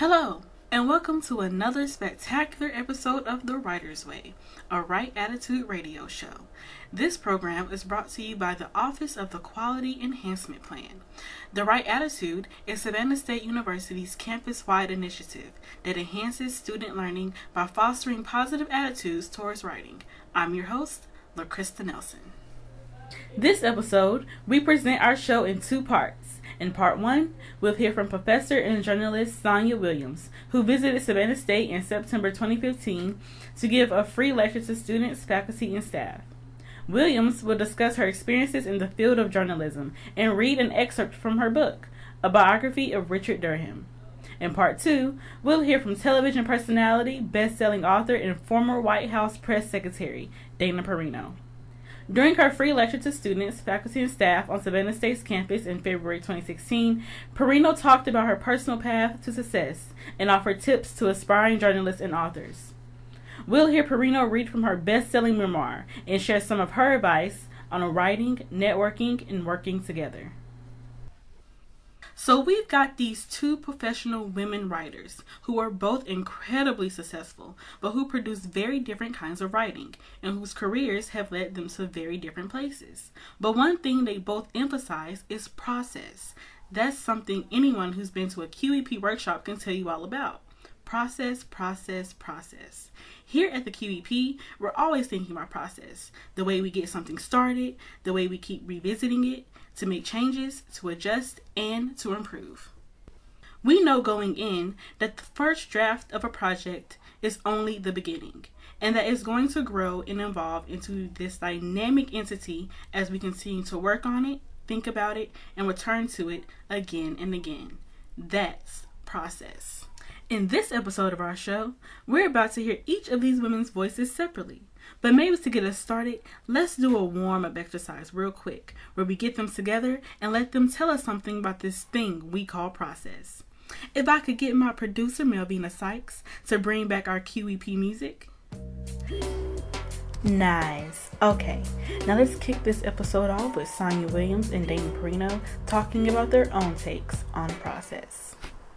Hello, and welcome to another spectacular episode of The Writer's Way, a Right Attitude radio show. This program is brought to you by the Office of the Quality Enhancement Plan. The Right Attitude is Savannah State University's campus-wide initiative that enhances student learning by fostering positive attitudes towards writing. I'm your host, LaCrista Nelson. This episode, we present our show in two parts. In part one, we'll hear from professor and journalist Sonya Williams, who visited Savannah State in September 2015 to give a free lecture to students, faculty, and staff. Williams will discuss her experiences in the field of journalism and read an excerpt from her book, A Biography of Richard Durham. In part two, we'll hear from television personality, best-selling author, and former White House press secretary, Dana Perino. During her free lecture to students, faculty, and staff on Savannah State's campus in February 2016, Perino talked about her personal path to success and offered tips to aspiring journalists and authors. We'll hear Perino read from her best-selling memoir and share some of her advice on writing, networking, and working together. So we've got these two professional women writers who are both incredibly successful, but who produce very different kinds of writing and whose careers have led them to very different places. But one thing they both emphasize is process. That's something anyone who's been to a QEP workshop can tell you all about. Process, process, process. Here at the QEP, we're always thinking about process. The way we get something started, the way we keep revisiting it, to make changes, to adjust, and to improve. We know going in that the first draft of a project is only the beginning, and that it's going to grow and evolve into this dynamic entity as we continue to work on it, think about it, and return to it again and again. That's process. In this episode of our show, we're about to hear each of these women's voices separately. But maybe to get us started, let's do a warm-up exercise real quick, where we get them together and let them tell us something about this thing we call process. If I could get my producer, Melvina Sykes, to bring back our QEP music. Nice. Okay, now let's kick this episode off with Sonya Williams and Dana Perino talking about their own takes on process.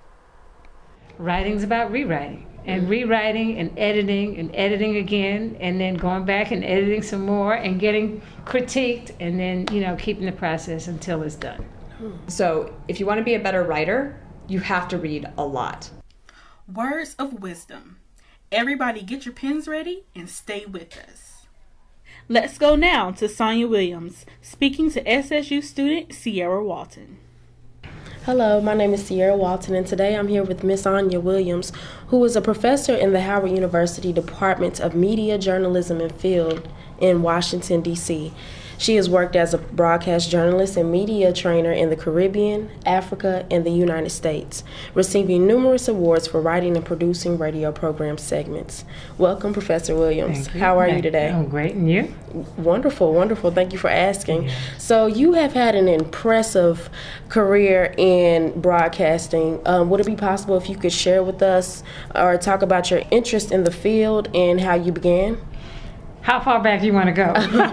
Writing's about rewriting and rewriting and editing again, and then going back and editing some more and getting critiqued, and then, keeping the process until it's done. So if you want to be a better writer, you have to read a lot. Words of wisdom. Everybody get your pens ready and stay with us. Let's go now to Sonya Williams, speaking to SSU student Sierra Walton. Hello, my name is Sierra Walton, and today I'm here with Miss Sonya Williams, who is a professor in the Howard University Department of Media, Journalism, and Field in Washington, D.C. She has worked as a broadcast journalist and media trainer in the Caribbean, Africa, and the United States, receiving numerous awards for writing and producing radio program segments. Welcome, Professor Williams. Thank you. How are you today? I'm great, and you? Wonderful, wonderful. Thank you for asking. Yeah. So you have had an impressive career in broadcasting. Would it be possible if you could share with us or talk about your interest in the field and how you began? How far back you want to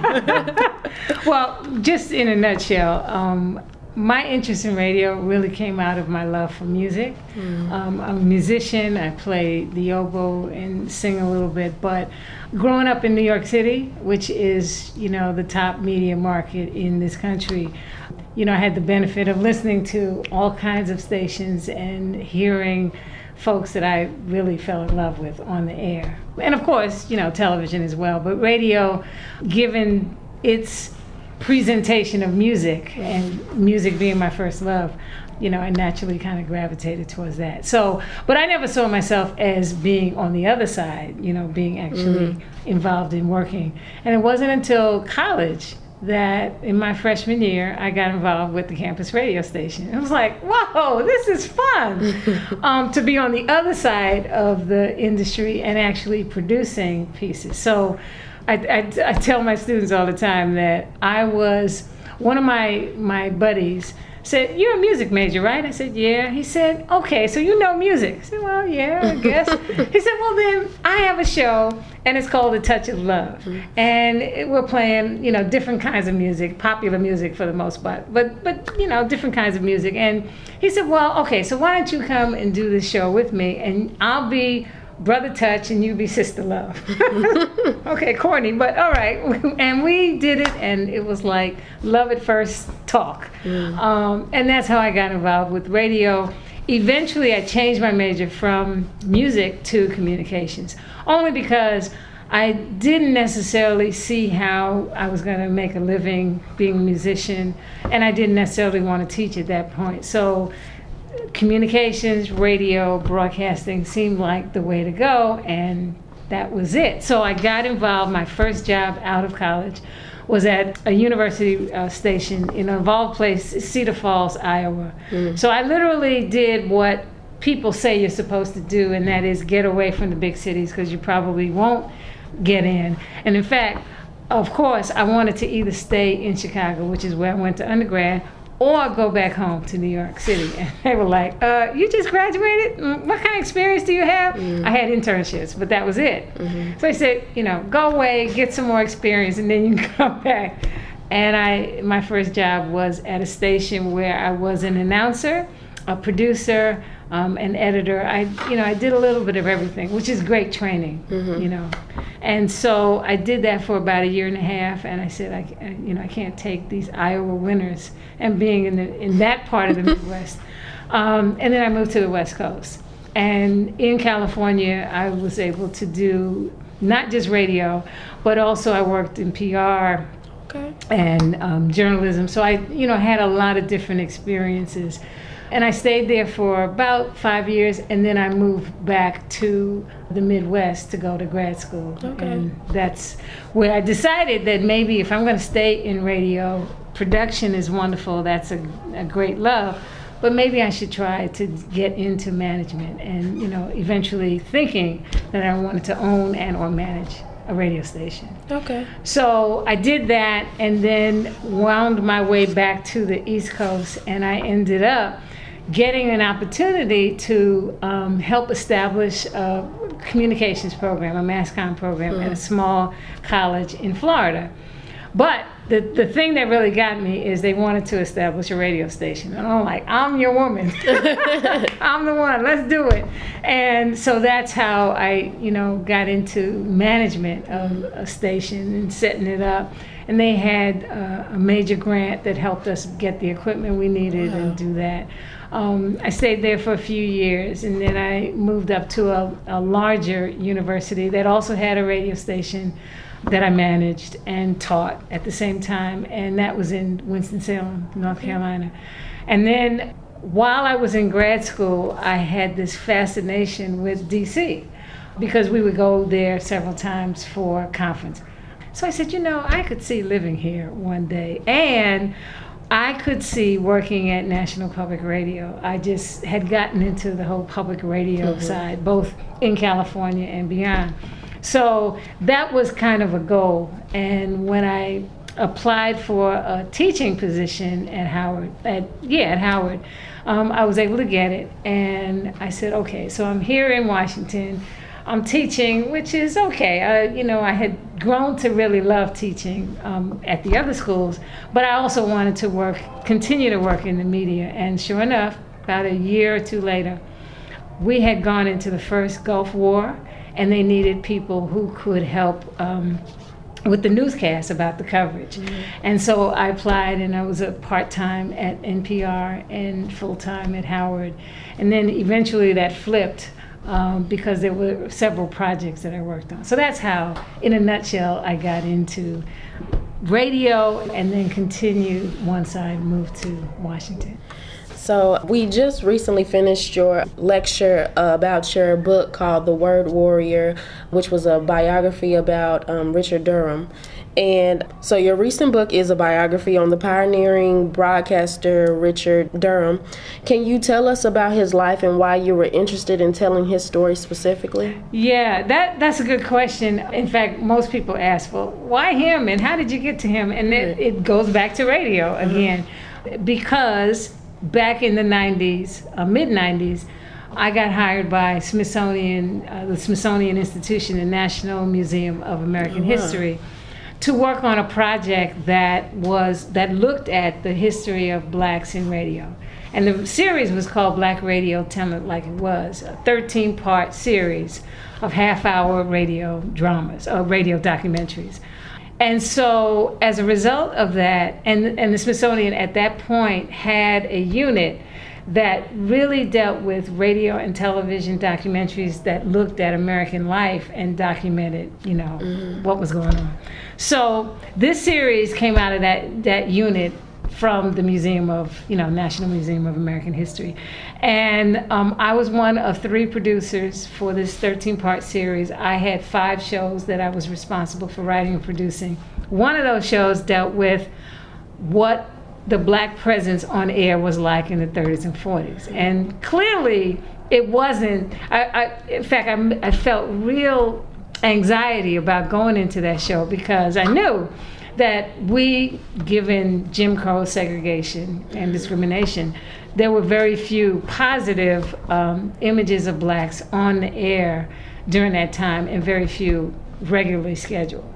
go? Well, just in a nutshell, my interest in radio really came out of my love for music. I'm a musician. I play the oboe and sing a little bit. But growing up in New York City, which is, the top media market in this country, I had the benefit of listening to all kinds of stations and hearing folks that I really fell in love with on the air. And of course, television as well. But radio, given its presentation of music, and music being my first love, I naturally kind of gravitated towards that. So, but I never saw myself as being on the other side, being actually involved in working. And it wasn't until college that in my freshman year, I got involved with the campus radio station. It was like, whoa, this is fun to be on the other side of the industry and actually producing pieces. So I tell my students all the time that I was, one of my buddies said, "You're a music major, right?" I said, "Yeah." He said, "Okay, so you know music." I said, "Well, yeah, I guess." He said, "Well, then I have a show, and it's called A Touch of Love, and we're playing, different kinds of music, popular music for the most part, but different kinds of music." And he said, "Well, okay, so why don't you come and do this show with me, and I'll be Brother Touch and you be Sister Love." Okay, corny, but all right. And we did it, and it was like love at first talk. And that's how I got involved with radio. Eventually, I changed my major from music to communications, only because I didn't necessarily see how I was going to make a living being a musician, and I didn't necessarily want to teach at that point. So communications, radio, broadcasting seemed like the way to go, and that was it. So I got involved. My first job out of college was at a university station in an involved place, Cedar Falls, Iowa. So I literally did what people say you're supposed to do, and that is get away from the big cities, because you probably won't get in. And in fact, of course, I wanted to either stay in Chicago, which is where I went to undergrad, or go back home to New York City. And they were like, "You just graduated? What kind of experience do you have?" I had internships, but that was it. So I said, go away, get some more experience, and then you can come back. And my first job was at a station where I was an announcer, a producer, an editor. I did a little bit of everything, which is great training, And so I did that for about a year and a half, and I said, I can't take these Iowa winters and being in that part of the Midwest. And then I moved to the West Coast. And in California, I was able to do not just radio, but also I worked in PR and journalism. So I, had a lot of different experiences. And I stayed there for about 5 years, and then I moved back to the Midwest to go to grad school. And that's where I decided that maybe if I'm going to stay in radio, production is wonderful, that's a great love, but maybe I should try to get into management, and eventually thinking that I wanted to own and or manage a radio station. So I did that, and then wound my way back to the East Coast, and I ended up getting an opportunity to help establish a communications program, a mass comm program at a small college in Florida. But the thing that really got me is they wanted to establish a radio station. And I'm like, I'm your woman. I'm the one, let's do it. And so that's how I, got into management of a station and setting it up. And they had a major grant that helped us get the equipment we needed and do that. I stayed there for a few years, and then I moved up to a larger university that also had a radio station that I managed and taught at the same time, and that was in Winston-Salem, North Carolina. And then while I was in grad school, I had this fascination with DC, because we would go there several times for a conference. So I said, I could see living here one day, and I could see working at National Public Radio. I just had gotten into the whole public radio side, both in California and beyond. So that was kind of a goal. And when I applied for a teaching position at Howard, I was able to get it. And I said, okay, so I'm here in Washington. I'm teaching, which is okay. I had grown to really love teaching at the other schools, but I also wanted to continue to work in the media. And sure enough, about a year or two later, we had gone into the first Gulf War, and they needed people who could help with the newscast about the coverage. And so I applied, and I was a part-time at NPR and full-time at Howard. And then eventually that flipped. Because there were several projects that I worked on. So that's how, in a nutshell, I got into radio, and then continued once I moved to Washington. So we just recently finished your lecture about your book called The Word Warrior, which was a biography about Richard Durham. And so your recent book is a biography on the pioneering broadcaster Richard Durham. Can you tell us about his life and why you were interested in telling his story specifically? Yeah, that's a good question. In fact, most people ask, well, why him and how did you get to him? And it goes back to radio again, because back in the 90s, mid-90s, I got hired by the Smithsonian Institution and National Museum of American History to work on a project that looked at the history of blacks in radio. And the series was called Black Radio Tell It Like It Was, a 13-part series of half-hour radio dramas, or radio documentaries. And so as a result of that, and the Smithsonian at that point had a unit that really dealt with radio and television documentaries that looked at American life and documented, what was going on. So this series came out of that unit from the National Museum of American History. And I was one of 3 producers for this 13-part series. I had 5 shows that I was responsible for writing and producing. One of those shows dealt with what the black presence on air was like in the 30s and 40s. And clearly it wasn't, in fact, I felt real anxiety about going into that show because I knew that given Jim Crow segregation and discrimination, there were very few positive images of blacks on the air during that time and very few regularly scheduled.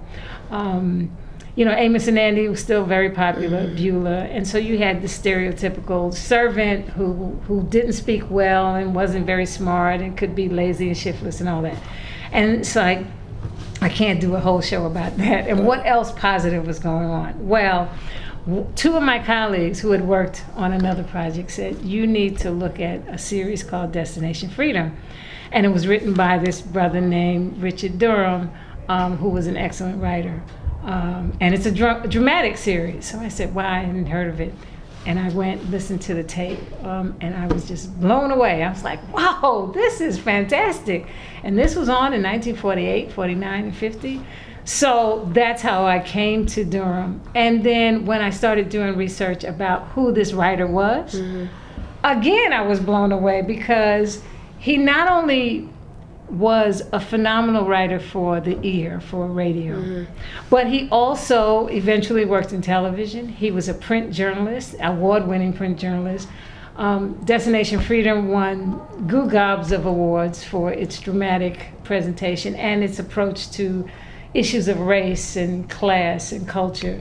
Amos and Andy was still very popular, Beulah, and so you had the stereotypical servant who didn't speak well and wasn't very smart and could be lazy and shiftless and all that. And it's like, I can't do a whole show about that. And what else positive was going on? Well, 2 of my colleagues who had worked on another project said, you need to look at a series called Destination Freedom. And it was written by this brother named Richard Durham, who was an excellent writer. And it's a dramatic series. So I said, well, I hadn't heard of it. And I went, listened to the tape, and I was just blown away. I was like, wow, this is fantastic. And this was on in 1948, 49, and 50. So that's how I came to Durham. And then when I started doing research about who this writer was, again, I was blown away because he not only was a phenomenal writer for the ear, for radio, but he also eventually worked in television. He was a print journalist, award-winning print journalist. Destination Freedom won goo gobs of awards for its dramatic presentation and its approach to issues of race and class and culture.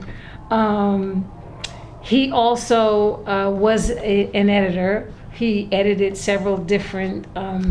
He also was an editor. He edited several different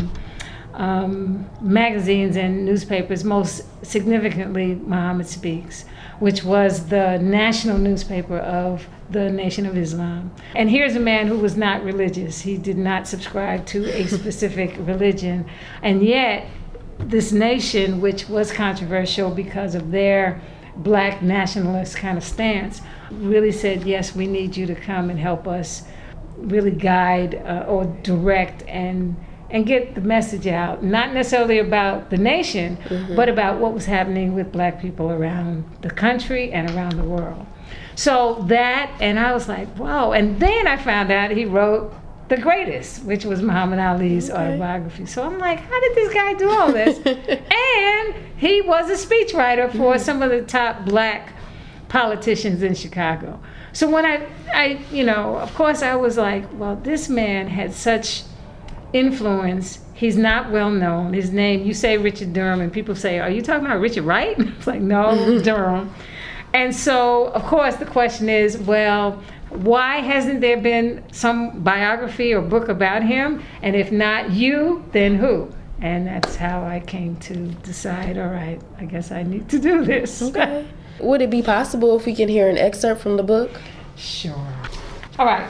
magazines and newspapers, most significantly Muhammad Speaks, which was the national newspaper of the Nation of Islam. And here's a man who was not religious. He did not subscribe to a specific religion. And yet, this nation, which was controversial because of their black nationalist kind of stance, really said, yes, we need you to come and help us really guide or direct and get the message out, not necessarily about the nation, but about what was happening with black people around the country and around the world. So that, and I was like, wow. And then I found out he wrote The Greatest, which was Muhammad Ali's autobiography. So I'm like, how did this guy do all this? And he was a speechwriter for some of the top black politicians in Chicago. So when I of course I was like, well, this man had such influence. He's not well known. His name, you say Richard Durham, and people say, are you talking about Richard Wright? It's like, no, Durham. And so, of course, the question is, well, why hasn't there been some biography or book about him? And if not you, then who? And that's how I came to decide, all right, I guess I need to do this. Okay. Would it be possible if we can hear an excerpt from the book? Sure. All right.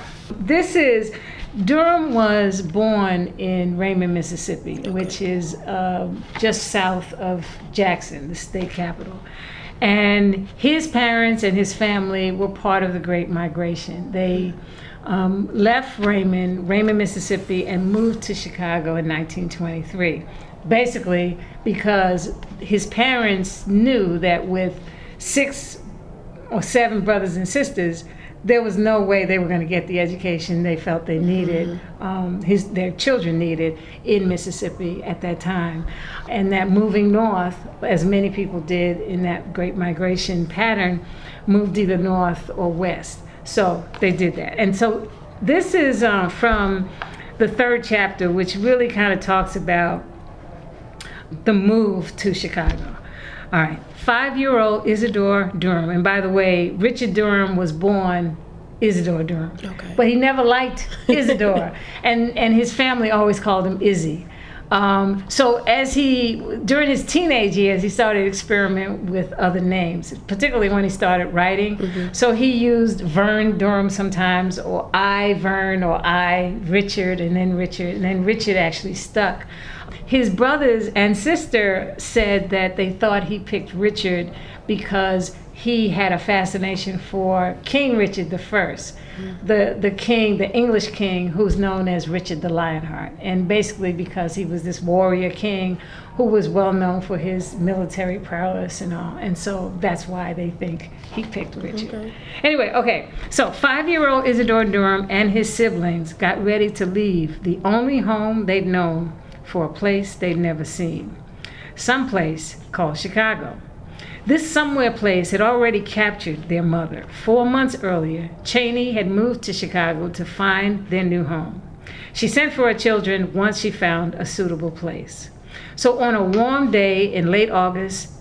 Durham was born in Raymond, Mississippi, which is just south of Jackson, the state capital. And his parents and his family were part of the Great Migration. They left Raymond, Mississippi, and moved to Chicago in 1923, basically because his parents knew that with 6 or 7 brothers and sisters, there was no way they were going to get the education they felt they needed, their children needed in Mississippi at that time. And that moving north, as many people did in that Great Migration pattern, moved either north or west. So they did that. And so This is from the third chapter, which really kind of talks about the move to Chicago. All right, 5-year-old Isidore Durham, and by the way, Richard Durham was born Isidore Durham, Okay. but he never liked Isidore, and his family always called him Izzy. So during his teenage years, he started to experiment with other names, particularly when he started writing. Mm-hmm. So he used Vern Durham sometimes, or I Vern, or I Richard, and then Richard actually stuck. His brothers and sister said that they thought he picked Richard because he had a fascination for King Richard I, the king, the English king, who's known as Richard the Lionheart, and basically because he was this warrior king who was well known for his military prowess and all, and so that's why they think he picked Richard. Okay. Anyway, okay, so 5-year-old Isidore Durham and his siblings got ready to leave the only home they'd known for a place they'd never seen, someplace called Chicago. This somewhere place had already captured their mother. 4 months earlier, Cheney had moved to Chicago to find their new home. She sent for her children once she found a suitable place. So on a warm day in late August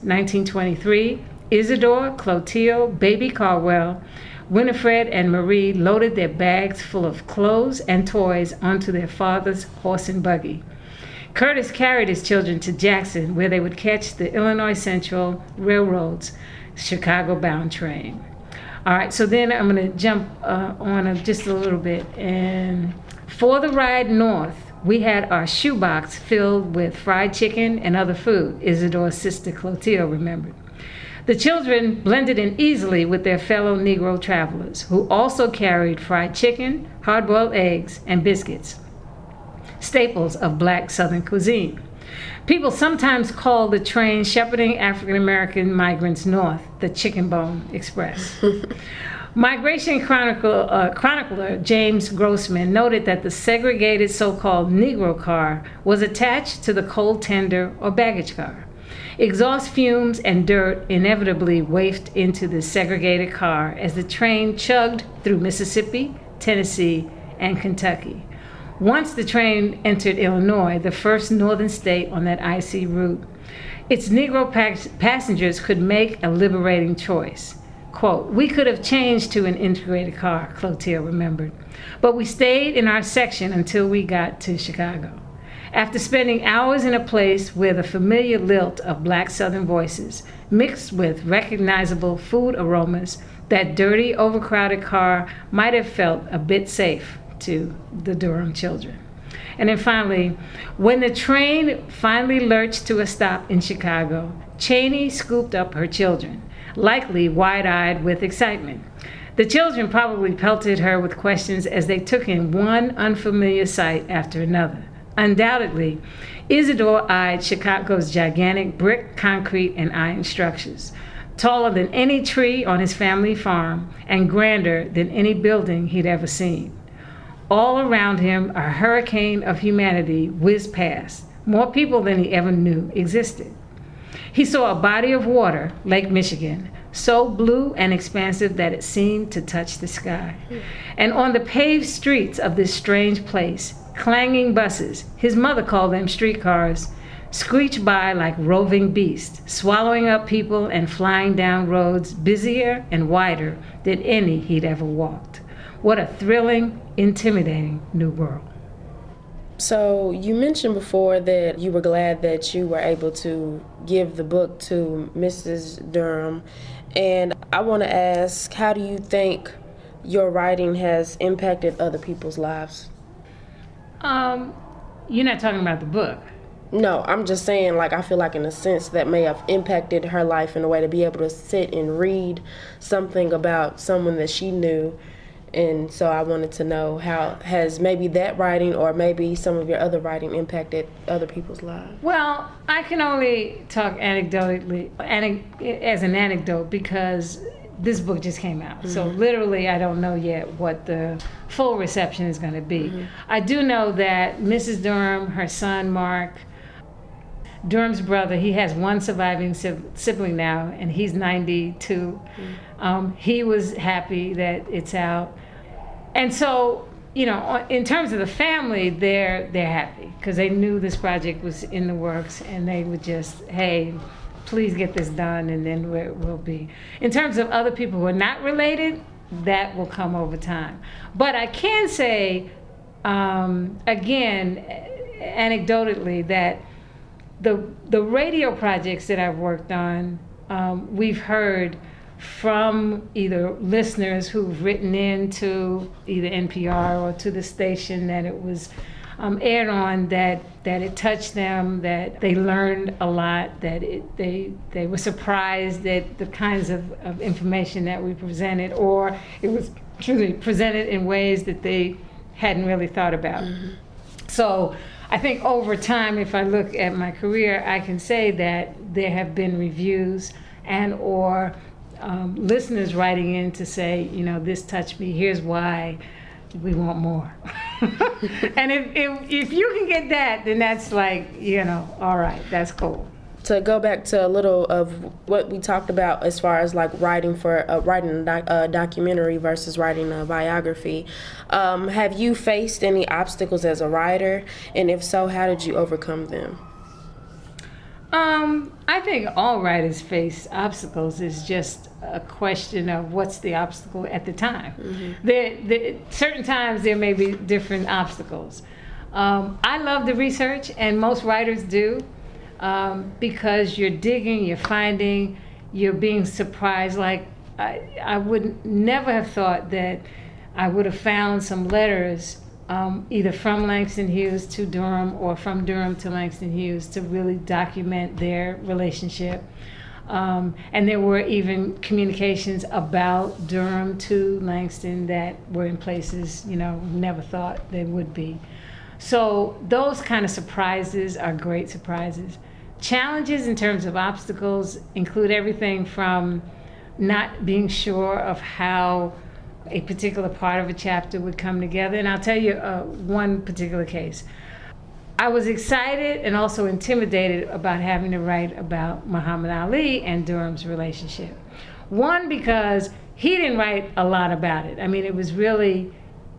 1923, Isidore, Clotilde, baby Caldwell, Winifred, and Marie loaded their bags full of clothes and toys onto their father's horse and buggy. Curtis carried his children to Jackson, where they would catch the Illinois Central Railroad's Chicago-bound train. All right, so then I'm going to jump on just a little bit. And for the ride north, we had our shoebox filled with fried chicken and other food, Isidore's sister Clotilde remembered. The children blended in easily with their fellow Negro travelers, who also carried fried chicken, hard-boiled eggs, and biscuits, staples of black Southern cuisine. People sometimes call the train shepherding African American migrants north the Chicken Bone Express. Migration chronicler James Grossman noted that the segregated so-called Negro car was attached to the coal tender or baggage car. Exhaust fumes and dirt inevitably wafted into the segregated car as the train chugged through Mississippi, Tennessee, and Kentucky. Once the train entered Illinois, the first northern state on that icy route, its Negro passengers could make a liberating choice. Quote, "We could have changed to an integrated car," Clotilde remembered, "but we stayed in our section until we got to Chicago." After spending hours in a place where the familiar lilt of black Southern voices mixed with recognizable food aromas, that dirty, overcrowded car might have felt a bit safe to the Durham children. And then finally, when the train finally lurched to a stop in Chicago, Cheney scooped up her children, likely wide-eyed with excitement. The children probably pelted her with questions as they took in one unfamiliar sight after another. Undoubtedly, Isidore eyed Chicago's gigantic brick, concrete, and iron structures, taller than any tree on his family farm and grander than any building he'd ever seen. All around him, a hurricane of humanity whizzed past, more people than he ever knew existed. He saw a body of water, Lake Michigan, so blue and expansive that it seemed to touch the sky. And on the paved streets of this strange place, clanging buses, his mother called them streetcars, screeched by like roving beasts, swallowing up people and flying down roads busier and wider than any he'd ever walked. What a thrilling, intimidating new world. So you mentioned before that you were glad that you were able to give the book to Mrs. Durham. And I want to ask, how do you think your writing has impacted other people's lives? You're not talking about the book. No, I'm just saying, like, I feel like in a sense that may have impacted her life in a way to be able to sit and read something about someone that she knew. And so I wanted to know, how has maybe that writing or maybe some of your other writing impacted other people's lives? Well, I can only talk anecdotally, as an anecdote, because this book just came out. Mm-hmm. So literally, I don't know yet what the full reception is going to be. Mm-hmm. I do know that Mrs. Durham, her son Mark, Durham's brother, he has one surviving sibling now, and he's 92. Mm-hmm. He was happy that it's out. And so, in terms of the family, they're happy because they knew this project was in the works, and they would just, hey, please get this done, and then we'll be. In terms of other people who are not related, that will come over time. But I can say, again, anecdotally, that the radio projects that I've worked on, we've heard from either listeners who've written in to either NPR or to the station that it was aired on, that it touched them, that they learned a lot, that they were surprised at the kinds of information that we presented, or it was truly presented in ways that they hadn't really thought about. Mm-hmm. So I think over time, if I look at my career, I can say that there have been reviews and or listeners writing in to say, this touched me, here's why, we want more. And if you can get that, then that's like, all right, that's cool. To go back to a little of what we talked about as far as like writing a documentary versus writing a biography, have you faced any obstacles as a writer? And if so, how did you overcome them? I think all writers face obstacles. It's just a question of what's the obstacle at the time. Mm-hmm. Certain times there may be different obstacles. I love the research, and most writers do, because you're digging, you're finding, you're being surprised. Like I would never have thought that I would have found some letters either from Langston Hughes to Durham or from Durham to Langston Hughes to really document their relationship. And there were even communications about Durham to Langston that were in places, never thought they would be. So those kind of surprises are great surprises. Challenges in terms of obstacles include everything from not being sure of how a particular part of a chapter would come together. And I'll tell you one particular case. I was excited and also intimidated about having to write about Muhammad Ali and Durham's relationship. One, because he didn't write a lot about it. I mean, it was really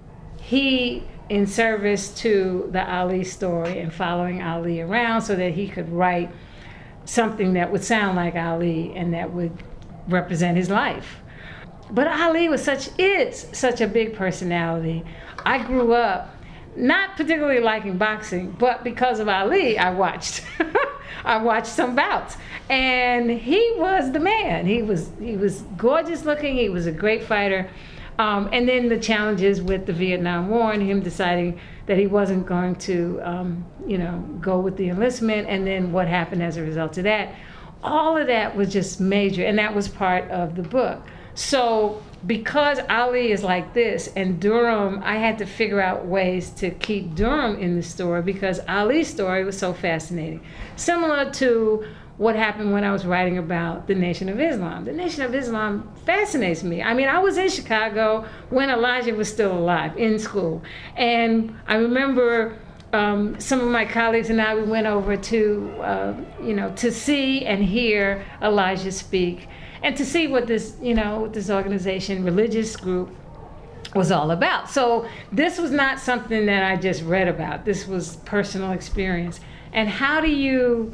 he in service to the Ali story and following Ali around so that he could write something that would sound like Ali and that would represent his life. But Ali is such a big personality. I grew up not particularly liking boxing, but because of Ali, I watched some bouts. And he was the man. He was gorgeous looking. He was a great fighter. And then the challenges with the Vietnam War and him deciding that he wasn't going to, go with the enlistment, and then what happened as a result of that. All of that was just major, and that was part of the book. So because Ali is like this, and Durham, I had to figure out ways to keep Durham in the story because Ali's story was so fascinating. Similar to what happened when I was writing about the Nation of Islam. The Nation of Islam fascinates me. I mean, I was in Chicago when Elijah was still alive in school. And I remember some of my colleagues and I, we went over to see and hear Elijah speak and to see what this organization, religious group, was all about. So this was not something that I just read about. This was personal experience. And how do you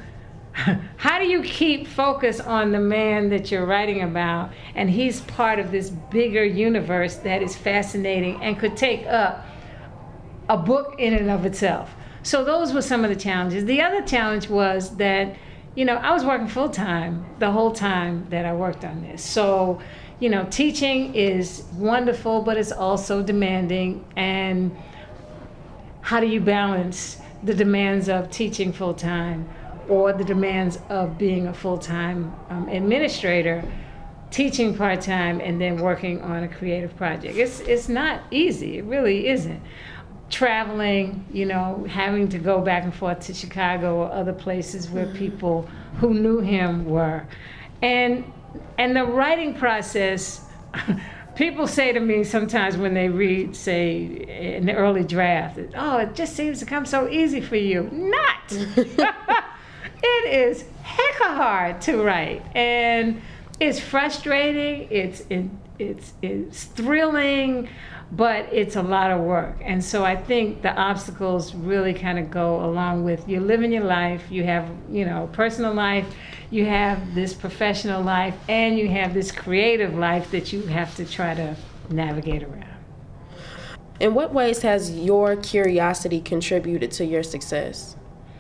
keep focus on the man that you're writing about, and he's part of this bigger universe that is fascinating and could take up a book in and of itself? So those were some of the challenges. The other challenge was that, I was working full-time the whole time that I worked on this. So, teaching is wonderful, but it's also demanding. And how do you balance the demands of teaching full-time or the demands of being a full-time administrator, teaching part-time, and then working on a creative project? It's not easy. It really isn't. Traveling, having to go back and forth to Chicago or other places where people who knew him were. And the writing process, people say to me sometimes when they read, say, in the early draft, oh, it just seems to come so easy for you. Not! It is hecka hard to write. And It's frustrating. It's thrilling, but it's a lot of work. And so I think the obstacles really kind of go along with you're living your life. You have, personal life. You have this professional life, and you have this creative life that you have to try to navigate around. In what ways has your curiosity contributed to your success?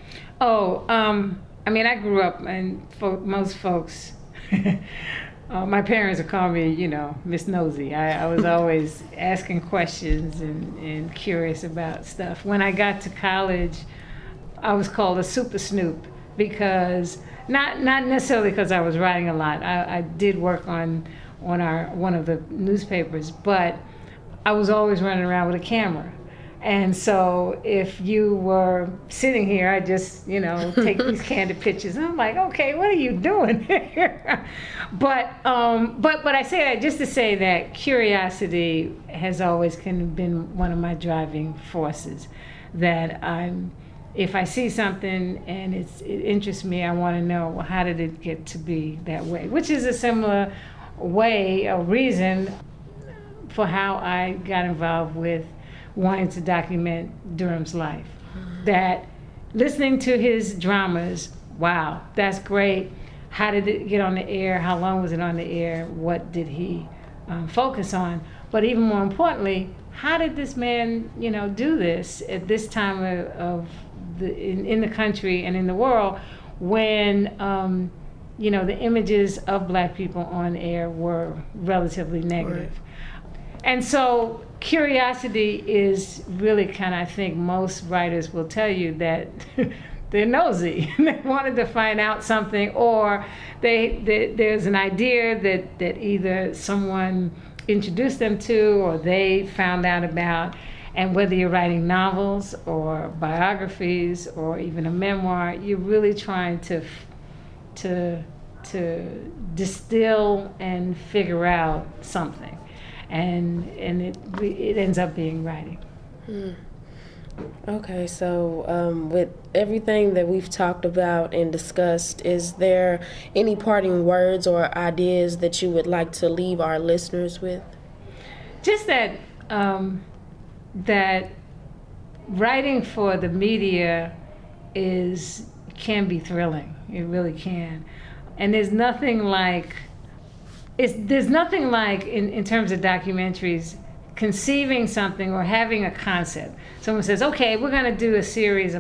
I grew up, and for most folks, my parents would call me, Miss Nosy. I was always asking questions and curious about stuff. When I got to college, I was called a super snoop because, not necessarily because I was writing a lot. I did work on one of the newspapers, but I was always running around with a camera. And so if you were sitting here, I just, take these candid pictures. And I'm like, okay, what are you doing here? But I say that just to say that curiosity has always kind of been one of my driving forces. That if I see something and it interests me, I want to know, well, how did it get to be that way? Which is a similar way, a reason for how I got involved with wanting to document Durham's life. That listening to his dramas, wow, that's great. How did it get on the air? How long was it on the air? What did he focus on? But even more importantly, how did this man, do this at this time in the country and in the world when, the images of Black people on air were relatively negative. Right. And so curiosity is really kind of, I think most writers will tell you that they're nosy. They wanted to find out something, or there's an idea that either someone introduced them to or they found out about. And whether you're writing novels or biographies or even a memoir, you're really trying to distill and figure out something. And it ends up being writing. Okay, so with everything that we've talked about and discussed, is there any parting words or ideas that you would like to leave our listeners with? Just that that writing for the media can be thrilling. It really can. And there's nothing like in terms of documentaries, conceiving something or having a concept. Someone says, okay, we're going to do a series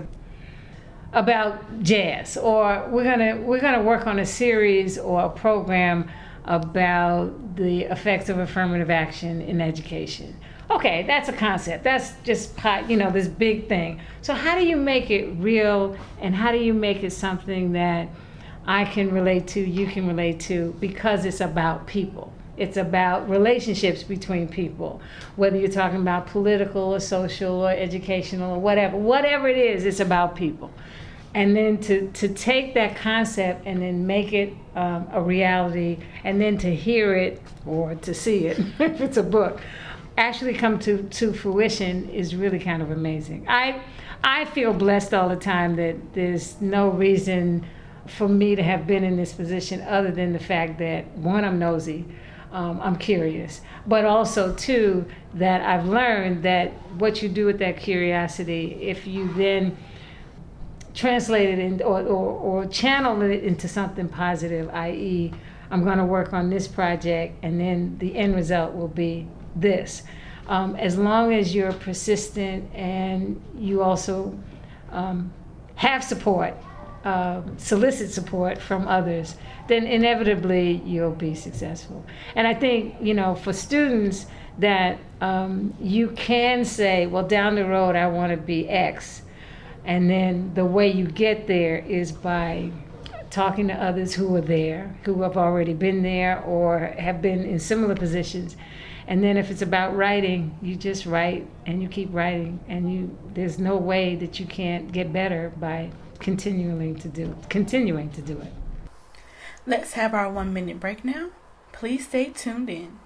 about jazz, or we're going to work on a series or a program about the effects of affirmative action in education. Okay, that's a concept. That's just, this big thing. So how do you make it real, and how do you make it something that I can relate to, you can relate to, because it's about people. It's about relationships between people, whether you're talking about political or social or educational or whatever it is, it's about people. And then to take that concept and then make it a reality, and then to hear it or to see it, if it's a book, actually come to fruition is really kind of amazing. I feel blessed all the time that there's no reason for me to have been in this position other than the fact that, one, I'm nosy, I'm curious, but also, two, that I've learned that what you do with that curiosity, if you then translate it or channel it into something positive, i.e., I'm going to work on this project and then the end result will be this. As long as you're persistent and you also have support, solicit support from others, then inevitably you'll be successful. And I think, for students that you can say, well, down the road I want to be X. And then the way you get there is by talking to others who are there, who have already been there or have been in similar positions. And then if it's about writing, you just write and you keep writing, and there's no way that you can't get better by continuing to do it. Let's have our 1-minute break now. Please stay tuned in.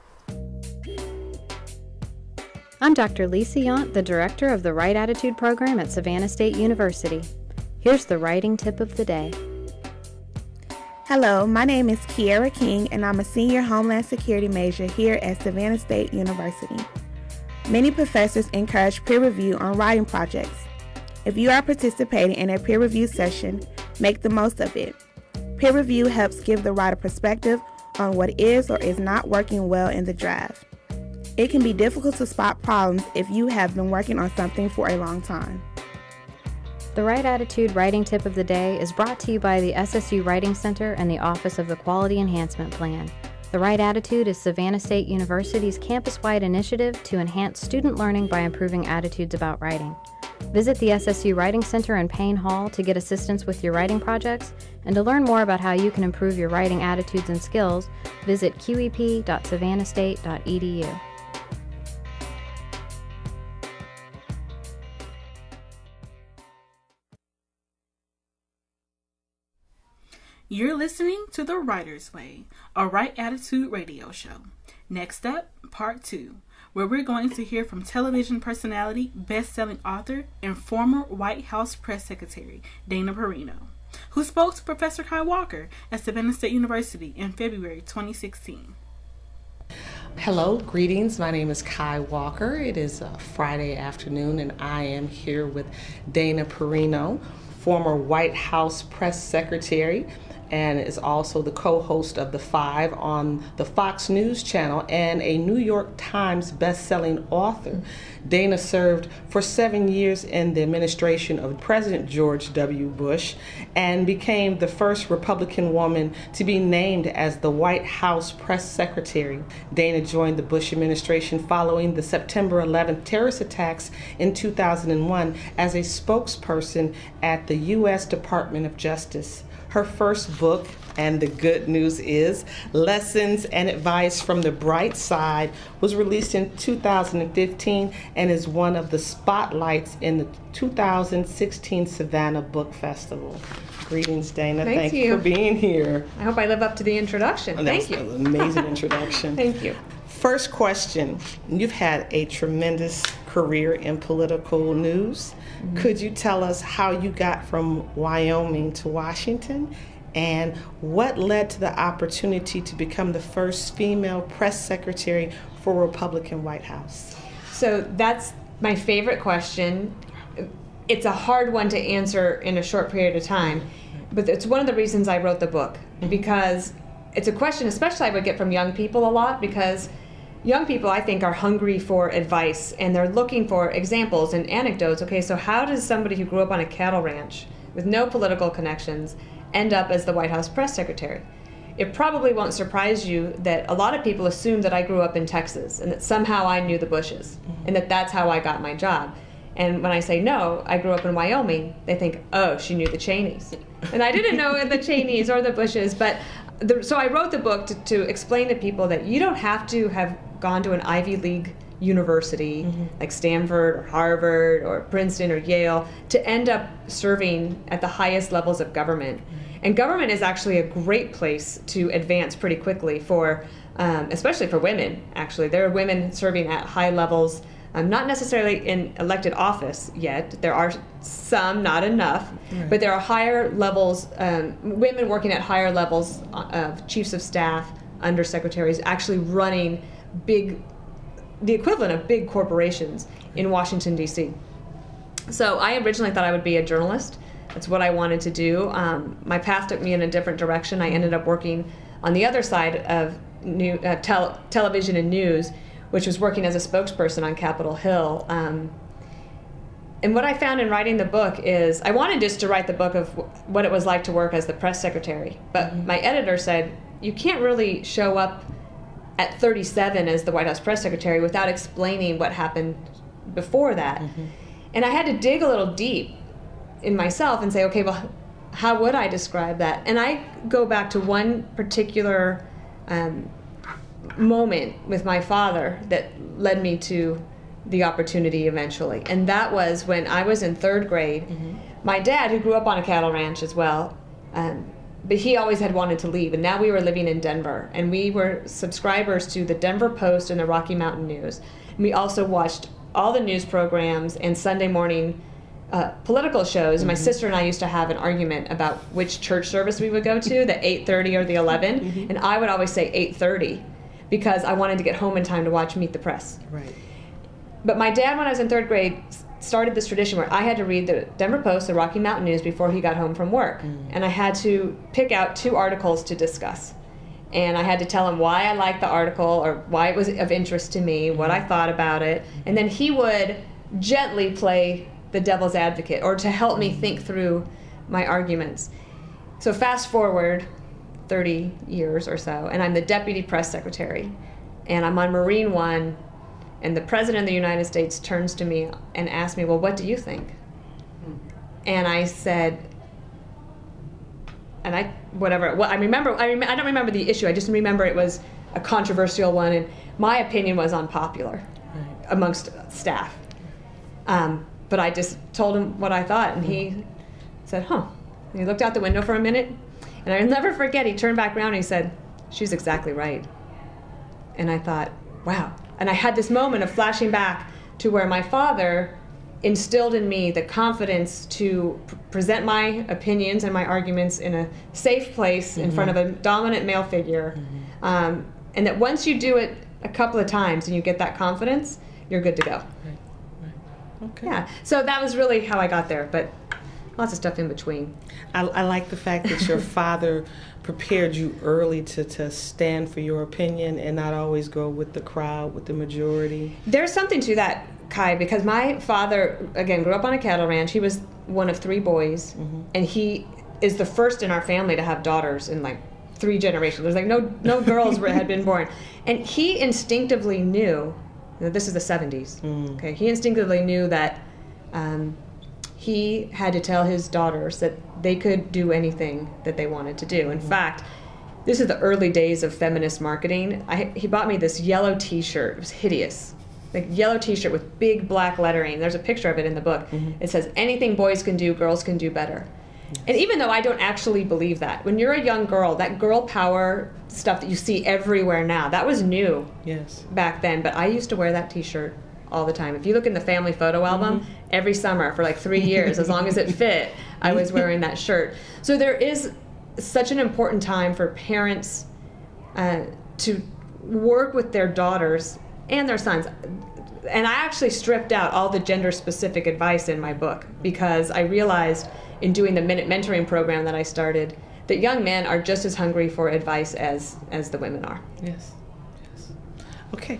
I'm Dr. Lisa Yount, the director of the Right Attitude program at Savannah State University. Here's the writing tip of the day. Hello, my name is Kiara King, and I'm a senior Homeland Security major here at Savannah State University. Many professors encourage peer review on writing projects. If you are participating in a peer review session, make the most of it. Peer review helps give the writer perspective on what is or is not working well in the draft. It can be difficult to spot problems if you have been working on something for a long time. The Right Attitude Writing Tip of the Day is brought to you by the SSU Writing Center and the Office of the Quality Enhancement Plan. The Right Attitude is Savannah State University's campus-wide initiative to enhance student learning by improving attitudes about writing. Visit the SSU Writing Center in Payne Hall to get assistance with your writing projects, and to learn more about how you can improve your writing attitudes and skills, visit qep.savannahstate.edu. You're listening to The Writer's Way, a Right Attitude radio show. Next up, part 2, where we're going to hear from television personality, best-selling author, and former White House press secretary, Dana Perino, who spoke to Professor Kai Walker at Savannah State University in February 2016. Hello, greetings. My name is Kai Walker. It is a Friday afternoon, and I am here with Dana Perino, former White House press secretary, and is also the co-host of The Five on the Fox News channel and a New York Times best-selling author. Dana served for 7 years in the administration of President George W. Bush and became the first Republican woman to be named as the White House press secretary. Dana joined the Bush administration following the September 11th terrorist attacks in 2001 as a spokesperson at the U.S. Department of Justice. Her first book, and the good news is, Lessons and Advice from the Bright Side, was released in 2015 and is one of the spotlights in the 2016 Savannah Book Festival. Greetings, Dana. Thank you for being here. I hope I live up to the introduction. Thank you. An amazing introduction. Thank you. First question. You've had a tremendous career in political news. Mm-hmm. Could you tell us how you got from Wyoming to Washington, and what led to the opportunity to become the first female press secretary for a Republican White House? So that's my favorite question. It's a hard one to answer in a short period of time, but it's one of the reasons I wrote the book, because it's a question especially I would get from young people a lot, because young people, I think, are hungry for advice, and they're looking for examples and anecdotes. Okay, so how does somebody who grew up on a cattle ranch with no political connections end up as the White House press secretary? It probably won't surprise you that a lot of people assume that I grew up in Texas and that somehow I knew the Bushes, and that that's how I got my job. And when I say no, I grew up in Wyoming, they think, oh, she knew the Cheneys. And I didn't know the Cheneys or the Bushes, but so I wrote the book to explain to people that you don't have to have gone to an Ivy League university like Stanford or Harvard or Princeton or Yale to end up serving at the highest levels of government. And government is actually a great place to advance pretty quickly for, especially for women, actually. There are women serving at high levels, not necessarily in elected office yet. There are some, not enough, but there are higher levels, women working at higher levels of chiefs of staff, undersecretaries, actually running the equivalent of big corporations in Washington, D.C. So I originally thought I would be a journalist. That's what I wanted to do. My path took me in a different direction. I ended up working on the other side of television and news, which was working as a spokesperson on Capitol Hill. And what I found in writing the book is I wanted just to write the book of what it was like to work as the press secretary. But my editor said, you can't really show up at 37 as the White House press secretary without explaining what happened before that. And I had to dig a little deep in myself and say, okay, well, how would I describe that? And I go back to one particular moment with my father that led me to the opportunity eventually. And that was when I was in 3rd grade. My dad, who grew up on a cattle ranch as well, but he always had wanted to leave, and now we were living in Denver, and we were subscribers to the Denver Post and the Rocky Mountain News. And we also watched all the news programs and Sunday morning political shows. My sister and I used to have an argument about which church service we would go to, the 8:30 or the 11, and I would always say 8:30 because I wanted to get home in time to watch Meet the Press. Right. But my dad, when I was in 3rd grade, started this tradition where I had to read the Denver Post, the Rocky Mountain News before he got home from work. And I had to pick out 2 articles to discuss. And I had to tell him why I liked the article or why it was of interest to me, what I thought about it. And then he would gently play the devil's advocate or to help me think through my arguments. So fast forward 30 years or so, and I'm the deputy press secretary. And I'm on Marine One, and the President of the United States turns to me and asks me, well, what do you think? And I said, and I don't remember the issue. I just remember it was a controversial one, and my opinion was unpopular amongst staff. But I just told him what I thought, and he said, huh. And he looked out the window for a minute, and I'll never forget, he turned back around and he said, she's exactly right. And I thought, wow. And I had this moment of flashing back to where my father instilled in me the confidence to present my opinions and my arguments in a safe place in front of a dominant male figure. And that once you do it a couple of times and you get that confidence, you're good to go. Okay. Yeah, so that was really how I got there, but lots of stuff in between. I like the fact that your father prepared you early to stand for your opinion and not always go with the crowd, with the majority. There's something to that, Kai, because my father, again, grew up on a cattle ranch. He was one of 3 boys, and he is the first in our family to have daughters in like 3 generations. There's like no girls had been born. And he instinctively knew, this is the 70s, okay? He instinctively knew that he had to tell his daughters that they could do anything that they wanted to do. In fact, this is the early days of feminist marketing. He bought me this yellow T-shirt. It was hideous. Like yellow T-shirt with big black lettering. There's a picture of it in the book. It says, anything boys can do, girls can do better. And even though I don't actually believe that, when you're a young girl, that girl power stuff that you see everywhere now, that was new back then. But I used to wear that T-shirt all the time. If you look in the family photo album, every summer for like 3 years, as long as it fit, I was wearing that shirt. So there is such an important time for parents to work with their daughters and their sons. And I actually stripped out all the gender-specific advice in my book because I realized in doing the Minute Mentoring program that I started that young men are just as hungry for advice as the women are. Yes. Okay.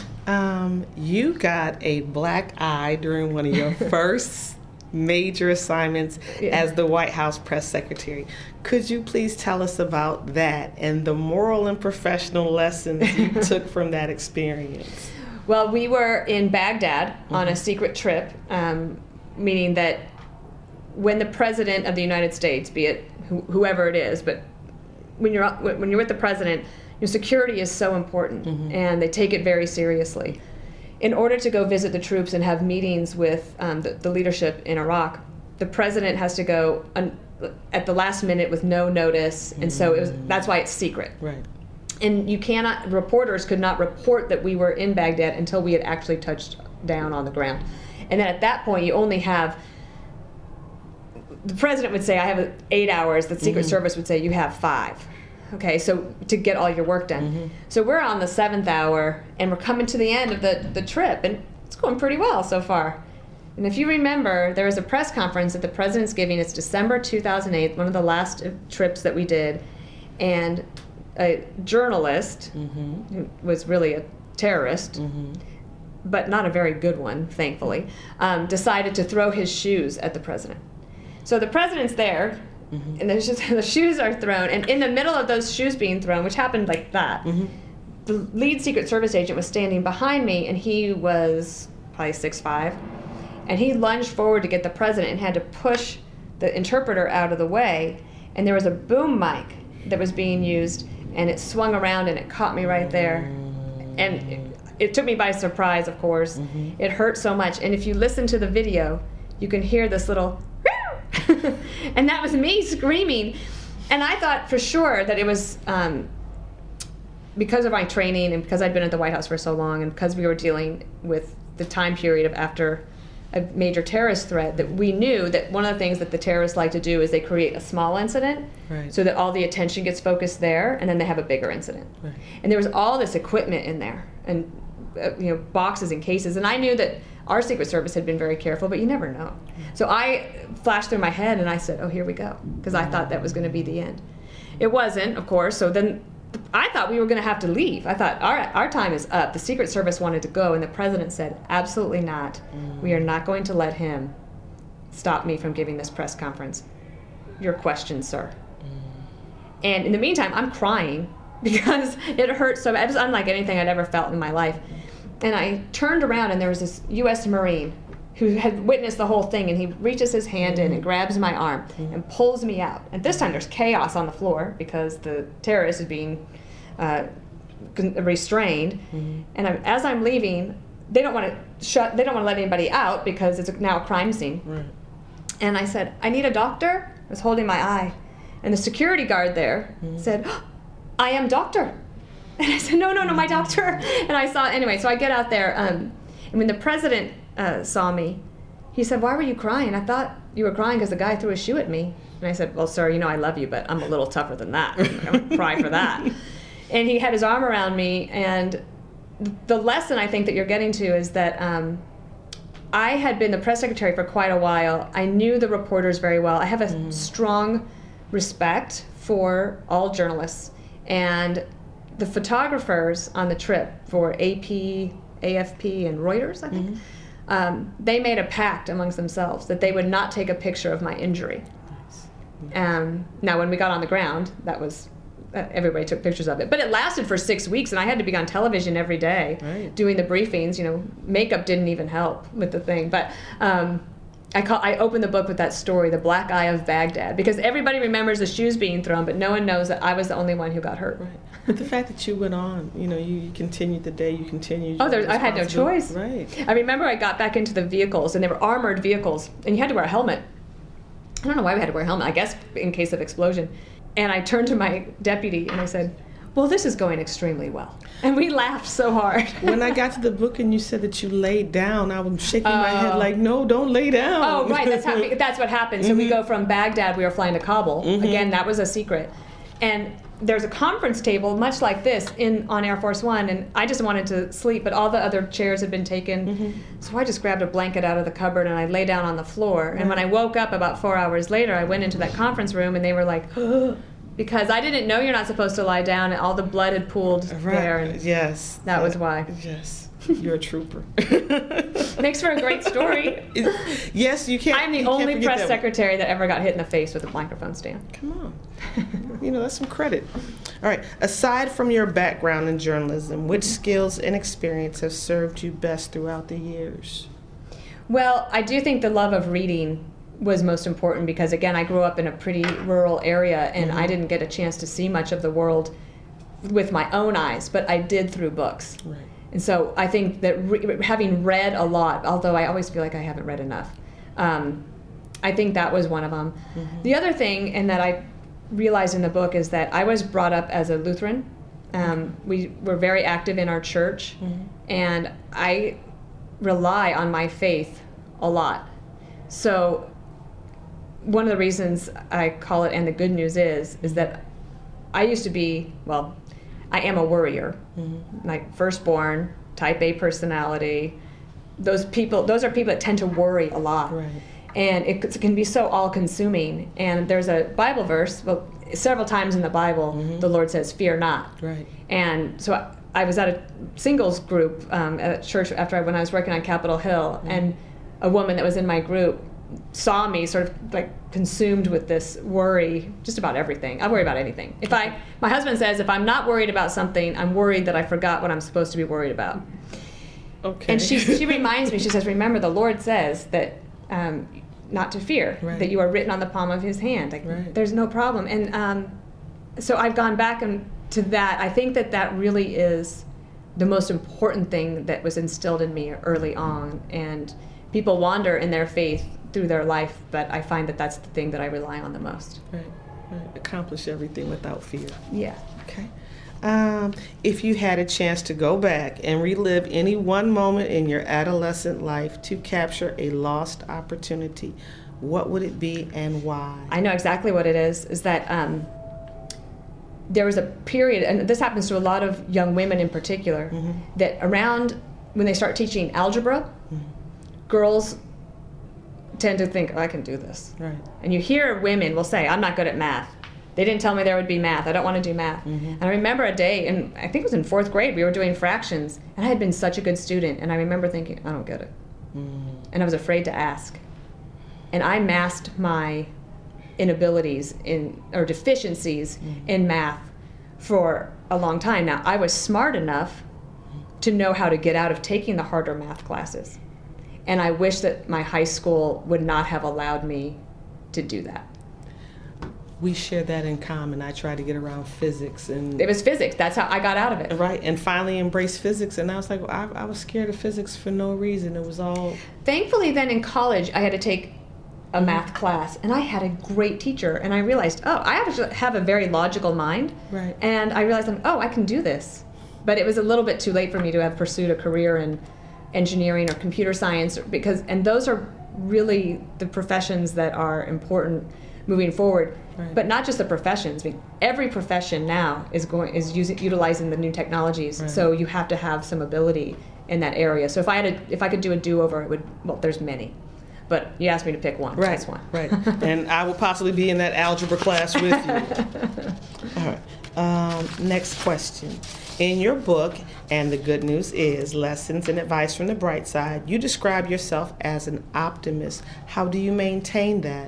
You got a black eye during one of your first major assignments as the White House press secretary. Could you please tell us about that and the moral and professional lessons you took from that experience? Well, we were in Baghdad on a secret trip, meaning that when the President of the United States, be it whoever it is, but when you're with the President, your security is so important, and they take it very seriously. In order to go visit the troops and have meetings with the leadership in Iraq, the President has to go at the last minute with no notice, and so that's why it's secret. Right. And reporters could not report that we were in Baghdad until we had actually touched down on the ground. And then at that point, you only have, the President would say, I have 8 hours. The Secret Service would say, you have 5. Okay, so to get all your work done. So we're on the 7th hour, and we're coming to the end of the trip, and it's going pretty well so far. And if you remember, there was a press conference that the President's giving. It's December 2008, one of the last trips that we did, and a journalist who was really a terrorist, but not a very good one, thankfully, decided to throw his shoes at the President. So the President's there, and there's just, the shoes are thrown, and in the middle of those shoes being thrown, which happened like that, the lead Secret Service agent was standing behind me, and he was probably 6'5", and he lunged forward to get the President and had to push the interpreter out of the way, and there was a boom mic that was being used, and it swung around and it caught me right there, and it took me by surprise, of course. It hurt so much, and if you listen to the video, you can hear this little and that was me screaming. And I thought for sure that it was because of my training and because I'd been at the White House for so long and because we were dealing with the time period of after a major terrorist threat, that we knew that one of the things that the terrorists like to do is they create a small incident so that all the attention gets focused there, and then they have a bigger incident. Right. And there was all this equipment in there, and boxes and cases, and I knew that our Secret Service had been very careful, but you never know. So I flashed through my head and I said, oh, here we go, because I thought that was going to be the end. It wasn't, of course, so then I thought we were going to have to leave. I thought, all right, our time is up. The Secret Service wanted to go, and the president said, absolutely not. We are not going to let him stop me from giving this press conference. Your question, sir. And in the meantime, I'm crying because it hurt so bad. It was unlike anything I'd ever felt in my life. And I turned around, and there was this U.S. Marine who had witnessed the whole thing, and he reaches his hand in and grabs my arm and pulls me out. And this time there's chaos on the floor because the terrorist is being restrained. And as I'm leaving, they don't want to let anybody out because it's now a crime scene. Right. And I said, I need a doctor. I was holding my eye. And the security guard there said, oh, I am doctor. And I said, no, my doctor. And I saw, anyway, so I get out there. And when the president saw me, he said, why were you crying? I thought you were crying because the guy threw a shoe at me. And I said, well, sir, I love you, but I'm a little tougher than that. I don't cry for that. And he had his arm around me. And the lesson I think that you're getting to is that I had been the press secretary for quite a while. I knew the reporters very well. I have a strong respect for all journalists. And the photographers on the trip for AP, AFP, and Reuters, I think, they made a pact amongst themselves that they would not take a picture of my injury. Now, when we got on the ground, that was everybody took pictures of it. But it lasted for 6 weeks, and I had to be on television every day doing the briefings. Makeup didn't even help with the thing. But I opened the book with that story, The Black Eye of Baghdad, because everybody remembers the shoes being thrown, but no one knows that I was the only one who got hurt. Right. But the fact that you went on, you continued the day, you continued. Oh, I had no choice. Right. I remember I got back into the vehicles, and they were armored vehicles, and you had to wear a helmet. I don't know why we had to wear a helmet, I guess in case of explosion. And I turned to my deputy, and I said, well, this is going extremely well. And we laughed so hard. When I got to the book and you said that you laid down, I was shaking my head like, no, don't lay down. Oh, right, that's what happened. So we go from Baghdad, we were flying to Kabul. Again, that was a secret. And there's a conference table, much like this, on Air Force One, and I just wanted to sleep, but all the other chairs had been taken. So I just grabbed a blanket out of the cupboard and I lay down on the floor. And when I woke up about 4 hours later, I went into that conference room and they were like, because I didn't know you're not supposed to lie down, and all the blood had pooled there. And yes. That was why. Yes. You're a trooper. Makes for a great story. Yes, you can't. I'm the only press secretary that ever got hit in the face with a microphone stand. Come on. That's some credit. All right. Aside from your background in journalism, which skills and experience have served you best throughout the years? Well, I do think the love of reading was most important because, again, I grew up in a pretty rural area, and I didn't get a chance to see much of the world with my own eyes, but I did through books. Right. And so I think that having read a lot, although I always feel like I haven't read enough, I think that was one of them. The other thing, and that I realized in the book, is that I was brought up as a Lutheran. We were very active in our church, and I rely on my faith a lot. So one of the reasons I call it "And the Good News" is that I used to be, well, I am a worrier. Like firstborn, type A personality. Those are people that tend to worry a lot. Right. And it can be so all-consuming. And there's a Bible verse, well, several times in the Bible, the Lord says, "Fear not." Right. And so I was at a singles group at church when I was working on Capitol Hill, and a woman that was in my group saw me sort of like consumed with this worry just about everything. I worry about anything. My husband says if I'm not worried about something, I'm worried that I forgot what I'm supposed to be worried about. Okay. And she reminds me, she says, remember the Lord says that not to fear, that you are written on the palm of his hand. Like, there's no problem. And so I've gone back to that. I think that really is the most important thing that was instilled in me early on. And people wander in their faith through their life, but I find that that's the thing that I rely on the most. Right. Accomplish everything without fear. Yeah. Okay. If you had a chance to go back and relive any one moment in your adolescent life to capture a lost opportunity, what would it be and why? I know exactly what it is that there was a period, and this happens to a lot of young women in particular, that around when they start teaching algebra, girls tend to think, oh, I can do this. Right. And you hear women will say, I'm not good at math. They didn't tell me there would be math. I don't want to do math. And I remember a day, and I think it was in 4th grade, we were doing fractions, and I had been such a good student, and I remember thinking, I don't get it. And I was afraid to ask. And I masked my inabilities or deficiencies in math for a long time. Now, I was smart enough to know how to get out of taking the harder math classes. And I wish that my high school would not have allowed me to do that. We share that in common. I tried to get around physics, and it was physics. That's how I got out of it. Right, and finally embraced physics. And I was like, well, I was scared of physics for no reason. It was all. Thankfully, then in college, I had to take a math class, and I had a great teacher. And I realized, I actually have a very logical mind. Right. And I realized, I can do this. But it was a little bit too late for me to have pursued a career in engineering or computer science, and those are really the professions that are important moving forward. Right. But not just the professions. I mean, every profession now is utilizing the new technologies. Right. So you have to have some ability in that area. So if I could do a do-over, it would. Well, there's many, but you asked me to pick one. Right. That's one. Right. And I will possibly be in that algebra class with you. All right. Next question. In your book, and the good news is Lessons and Advice from the Bright Side, you describe yourself as an optimist. How do you maintain that?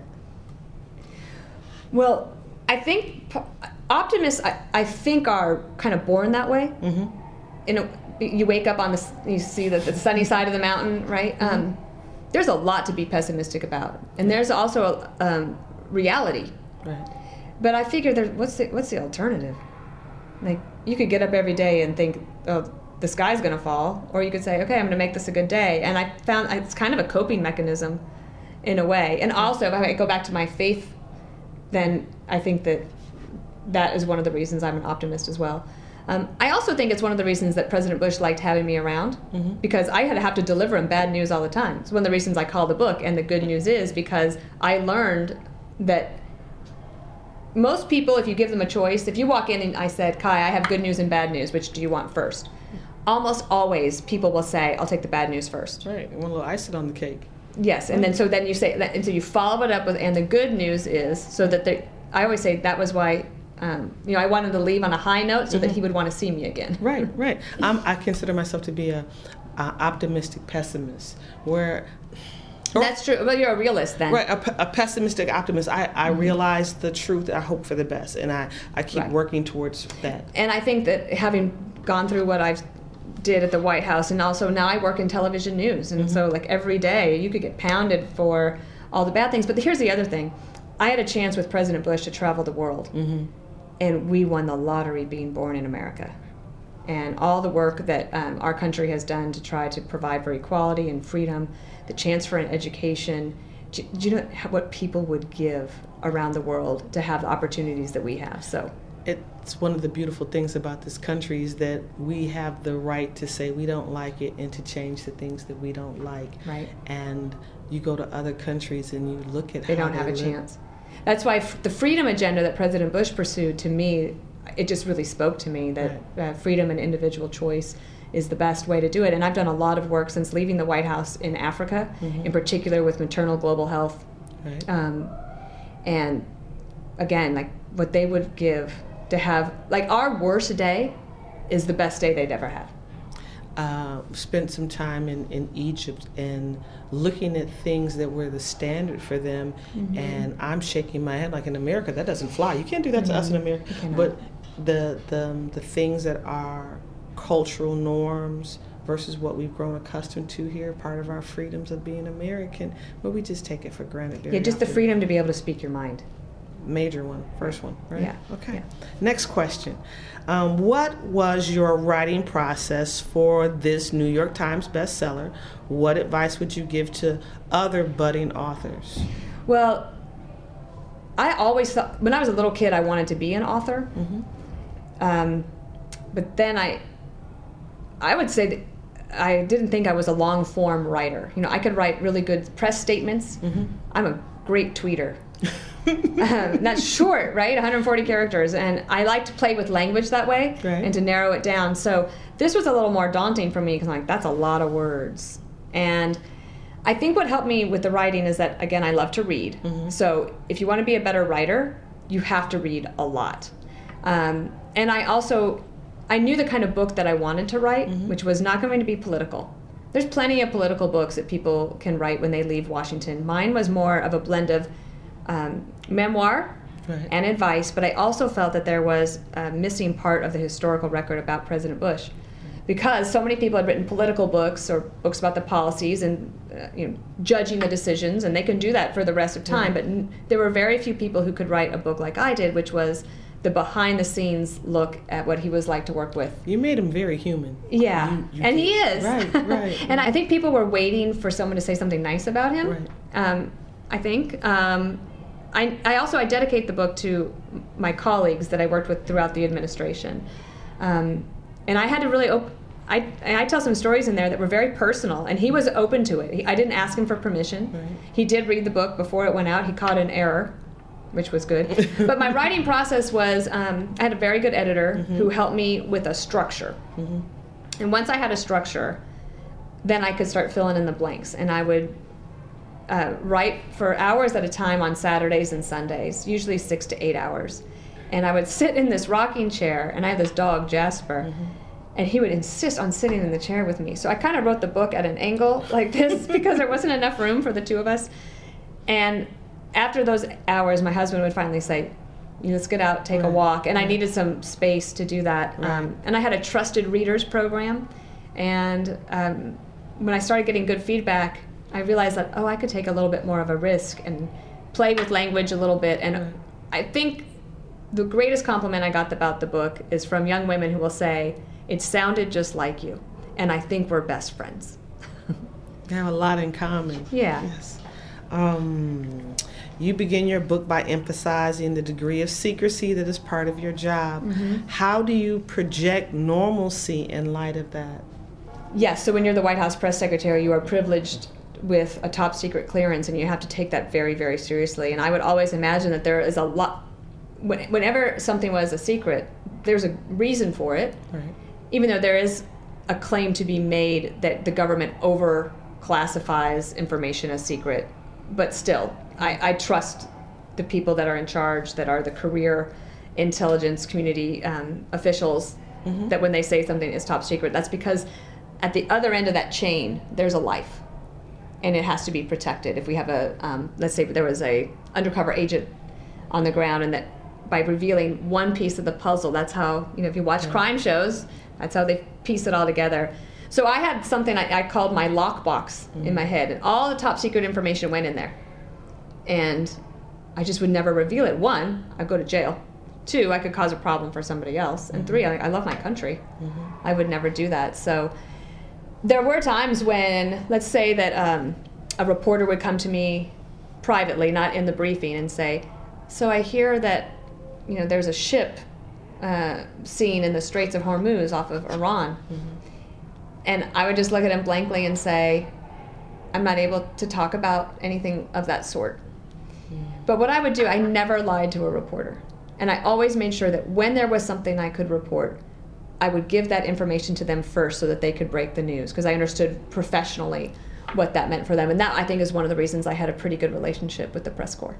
Well, I think optimists, I think, are kind of born that way. You wake up you see the sunny side of the mountain, right? There's a lot to be pessimistic about, and there's also reality. Right. But I figure, what's the alternative? Like, you could get up every day and think, oh, the sky's going to fall, or you could say, okay, I'm going to make this a good day. And I found it's kind of a coping mechanism in a way. And also, if I go back to my faith, then I think that is one of the reasons I'm an optimist as well. I also think it's one of the reasons that President Bush liked having me around, because I had to have to deliver him bad news all the time. It's one of the reasons I call the book, and the good news is because I learned that most people, if you give them a choice, if you walk in and I said, Kai, I have good news and bad news, which do you want first? Almost always people will say, I'll take the bad news first. Right, and a little icing on the cake. Yes, and then you say, and so you follow it up with, and the good news is, so that I always say that was why, I wanted to leave on a high note so that he would want to see me again. Right. I consider myself to be a optimistic pessimist, where. That's true. Well, you're a realist then. Right, a pessimistic optimist. I realize the truth. I hope for the best, and I keep working towards that. And I think that having gone through what I did at the White House, and also now I work in television news, and so like every day you could get pounded for all the bad things. But here's the other thing. I had a chance with President Bush to travel the world, and we won the lottery being born in America. And all the work that our country has done to try to provide for equality and freedom, the chance for an education. Do you know what people would give around the world to have the opportunities that we have? So it's one of the beautiful things about this country is that we have the right to say we don't like it and to change the things that we don't like. Right. And you go to other countries and you look at they don't have a chance. That's why the freedom agenda that President Bush pursued, to me, it just really spoke to me that freedom and individual choice is the best way to do it. And I've done a lot of work since leaving the White House in Africa, in particular with maternal global health. Right. And again, like what they would give to have, like our worst day is the best day they'd ever have. Spent some time in Egypt and looking at things that were the standard for them, and I'm shaking my head like in America that doesn't fly. You can't do that to us in America. But the things that are cultural norms versus what we've grown accustomed to here, part of our freedoms of being American, but we just take it for granted. Yeah, just the freedom to be able to speak your mind. Major one, first one, right? Yeah. Okay. Yeah. Next question. What was your writing process for this New York Times bestseller? What advice would you give to other budding authors? Well, I always thought, when I was a little kid, I wanted to be an author. but then I would say that I didn't think I was a long form writer. You know, I could write really good press statements. I'm a great tweeter. That's short, right? 140 characters, and I like to play with language that way and to narrow it down. So this was a little more daunting for me because I'm like, that's a lot of words. And I think what helped me with the writing is that, again, I love to read. So if you want to be a better writer, you have to read a lot. And I knew the kind of book that I wanted to write, which was not going to be political. There's plenty of political books that people can write when they leave Washington. Mine was more of a blend of memoir and advice, but I also felt that there was a missing part of the historical record about President Bush, because so many people had written political books or books about the policies and judging the decisions, and they can do that for the rest of time, but there were very few people who could write a book like I did, which was the behind-the-scenes look at what he was like to work with. You made him very human. Yeah, and he is. Right. And I think people were waiting for someone to say something nice about him. I think. I dedicate the book to my colleagues that I worked with throughout the administration. And I had to really I tell some stories in there that were very personal, and he was open to it. I didn't ask him for permission. He did read the book before it went out. He caught an error, which was good. But my writing process was, I had a very good editor who helped me with a structure. And once I had a structure, then I could start filling in the blanks. And I would write for hours at a time on Saturdays and Sundays, usually 6 to 8 hours. And I would sit in this rocking chair, and I had this dog, Jasper, and he would insist on sitting in the chair with me. So I kind of wrote the book at an angle like this because there wasn't enough room for the two of us. And after those hours, my husband would finally say, let's get out, take a walk. And I needed some space to do that. And I had a trusted readers program. And when I started getting good feedback, I realized that, I could take a little bit more of a risk and play with language a little bit. And I think the greatest compliment I got about the book is from young women who will say, it sounded just like you. And I think we're best friends. We have a lot in common. Yeah. Yes. You begin your book by emphasizing the degree of secrecy that is part of your job. How do you project normalcy in light of that? Yes, so when you're the White House press secretary, you are privileged with a top secret clearance, and you have to take that very, very seriously. And I would always imagine that there is a lot, whenever something was a secret, there's a reason for it, even though there is a claim to be made that the government over-classifies information as secret. But still, I trust the people that are in charge, that are the career intelligence community officials, that when they say something is top secret, that's because at the other end of that chain, there's a life, and it has to be protected. If we have a, let's say there was a undercover agent on the ground, and that by revealing one piece of the puzzle, that's how, if you watch crime shows, that's how they piece it all together. So I had something I called my lockbox in my head, and all the top secret information went in there. And I just would never reveal it. 1, I'd go to jail. 2, I could cause a problem for somebody else. And 3, I love my country. I would never do that. So there were times when, let's say that a reporter would come to me privately, not in the briefing, and say, so I hear that, there's a ship seen in the Straits of Hormuz off of Iran. And I would just look at him blankly and say, I'm not able to talk about anything of that sort. But what I would do, I never lied to a reporter. And I always made sure that when there was something I could report, I would give that information to them first so that they could break the news, because I understood professionally what that meant for them. And that, I think, is one of the reasons I had a pretty good relationship with the press corps.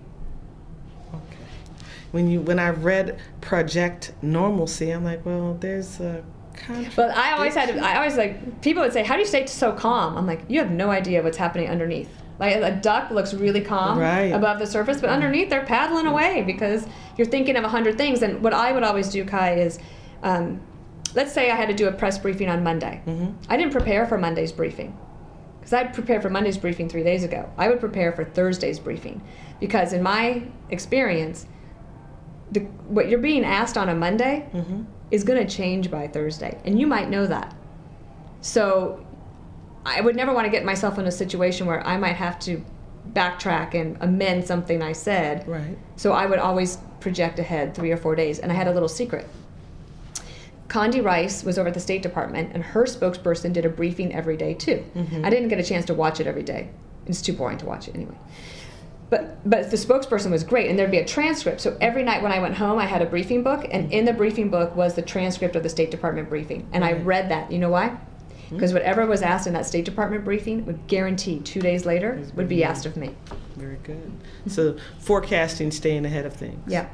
Okay. When I read Project Normalcy, I'm like, well, there's a But I always people would say, how do you stay so calm? I'm like, you have no idea what's happening underneath. Like a duck looks really calm above the surface, but underneath they're paddling away because you're thinking of 100 things. And what I would always do, Kai, is let's say I had to do a press briefing on Monday. I didn't prepare for Monday's briefing because I'd prepared for Monday's briefing 3 days ago. I would prepare for Thursday's briefing because in my experience, what you're being asked on a Monday is going to change by Thursday, and you might know that. So I would never want to get myself in a situation where I might have to backtrack and amend something I said. So I would always project ahead 3 or 4 days, and I had a little secret. Condi Rice was over at the State Department, and her spokesperson did a briefing every day too. I didn't get a chance to watch it every day. It's too boring to watch it anyway. But the spokesperson was great, and there'd be a transcript. So every night when I went home, I had a briefing book, and in the briefing book was the transcript of the State Department briefing. And I read that. You know why? Because whatever was asked in that State Department briefing would guarantee 2 days later would be asked of me. Very good. So forecasting, staying ahead of things. Yeah.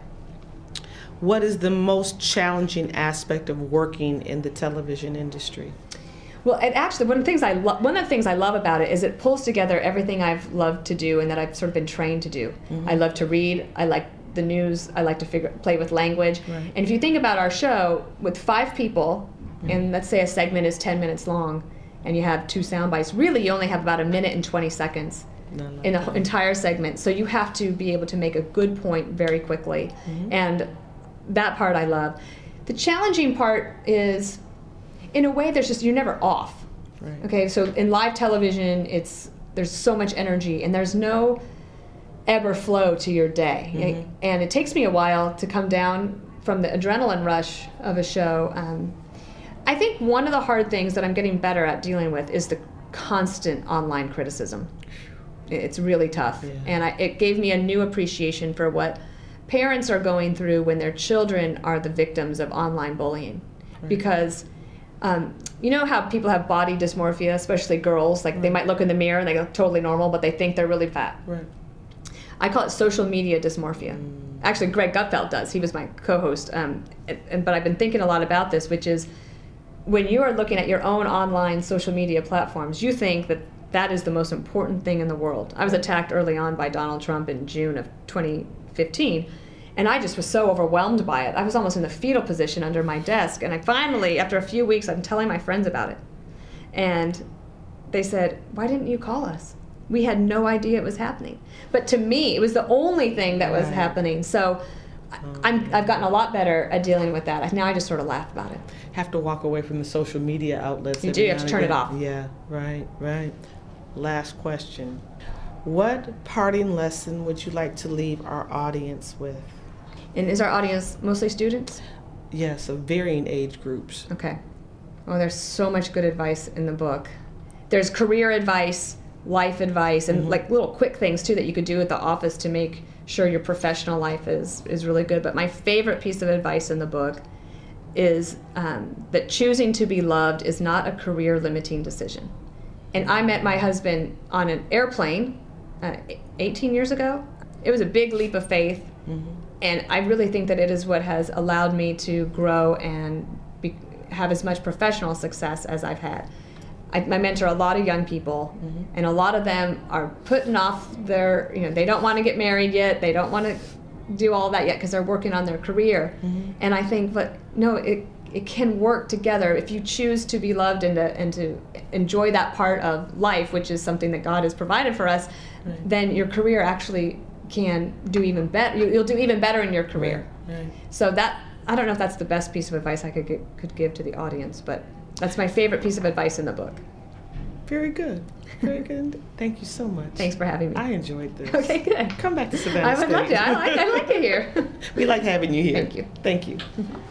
What is the most challenging aspect of working in the television industry? Well, it actually, one of the things I love about it is it pulls together everything I've loved to do and that I've sort of been trained to do. I love to read. I like the news. I like to play with language. Right. And if you think about our show, with 5 people, and let's say a segment is 10 minutes long, and you have 2 sound bites, really you only have about 1 minute and 20 seconds in the entire segment. So you have to be able to make a good point very quickly. And that part I love. The challenging part is, in a way, you're never off. Right. Okay, so in live television, there's so much energy, and there's no ebb or flow to your day. And it takes me a while to come down from the adrenaline rush of a show. I think one of the hard things that I'm getting better at dealing with is the constant online criticism. It's really tough. And it gave me a new appreciation for what parents are going through when their children are the victims of online bullying. Because you know how people have body dysmorphia, especially girls, like they might look in the mirror and they look totally normal, but they think they're really fat. Right. I call it social media dysmorphia. Actually, Greg Gutfeld does. He was my co-host. But I've been thinking a lot about this, which is when you are looking at your own online social media platforms, you think that is the most important thing in the world. I was attacked early on by Donald Trump in June of 2015, and I just was so overwhelmed by it. I was almost in the fetal position under my desk, and I finally, after a few weeks, I'm telling my friends about it. And they said, "Why didn't you call us? We had no idea it was happening." But to me, it was the only thing that was happening. So I've gotten a lot better at dealing with that. Now I just sort of laugh about it. Have to walk away from the social media outlets. You do. You have to turn it off. Yeah, right. Last question. What parting lesson would you like to leave our audience with? And is our audience mostly students? Yes, of varying age groups. Okay. Oh, there's so much good advice in the book. There's career advice, life advice, and like little quick things too that you could do at the office to make sure your professional life is really good. But my favorite piece of advice in the book is that choosing to be loved is not a career limiting decision. And I met my husband on an airplane 18 years ago. It was a big leap of faith. And I really think that it is what has allowed me to grow and have as much professional success as I've had. I mentor a lot of young people, and a lot of them are putting off they don't want to get married yet, they don't want to do all that yet because they're working on their career. And I think, but no, it can work together if you choose to be loved and to enjoy that part of life, which is something that God has provided for us. Then your career actually can do even better. You'll do even better in your career. Right. So that, I don't know if that's the best piece of advice I could give to the audience, but that's my favorite piece of advice in the book. Very good. Very good. Thank you so much. Thanks for having me. I enjoyed this. Okay, good. Come back to Savannah I would State. love to. I like it here. We like having you here. Thank you. Thank you.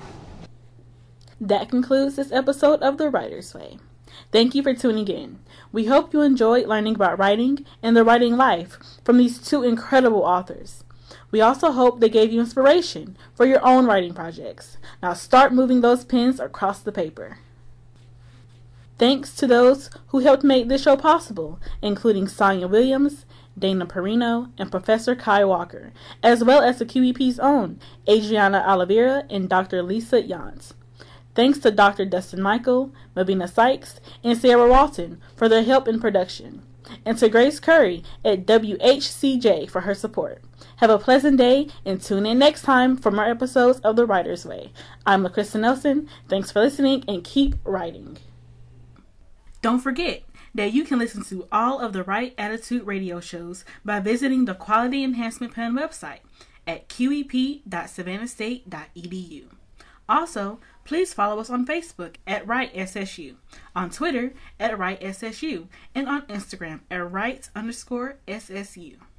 That concludes this episode of The Writer's Way. Thank you for tuning in. We hope you enjoyed learning about writing and the writing life from these 2 incredible authors. We also hope they gave you inspiration for your own writing projects. Now start moving those pens across the paper. Thanks to those who helped make this show possible, including Sonia Williams, Dana Perino, and Professor Kai Walker, as well as the QEP's own Adriana Oliveira and Dr. Lisa Jans. Thanks to Dr. Dustin Michael, Mabina Sykes, and Sarah Walton for their help in production, and to Grace Curry at WHCJ for her support. Have a pleasant day and tune in next time for more episodes of The Writer's Way. I'm LaCrista Nelson. Thanks for listening and keep writing. Don't forget that you can listen to all of the Right Attitude radio shows by visiting the Quality Enhancement Plan website at qep.savannahstate.edu. Also, please follow us on Facebook at WriteSSU, on Twitter at WriteSSU, and on Instagram at Writes_SSU.